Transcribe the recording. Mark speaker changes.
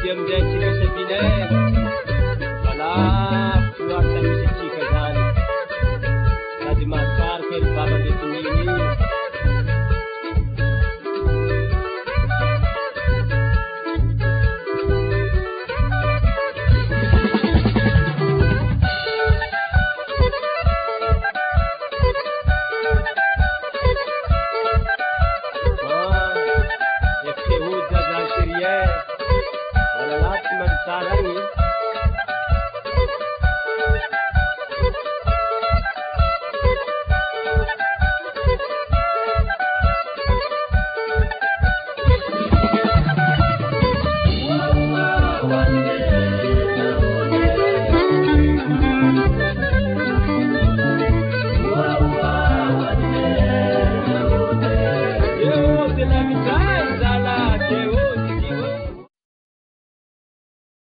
Speaker 1: amzay tsika sabinay wala loatra misy atsika zany sady mahatsara kely baba ndetininy Sarang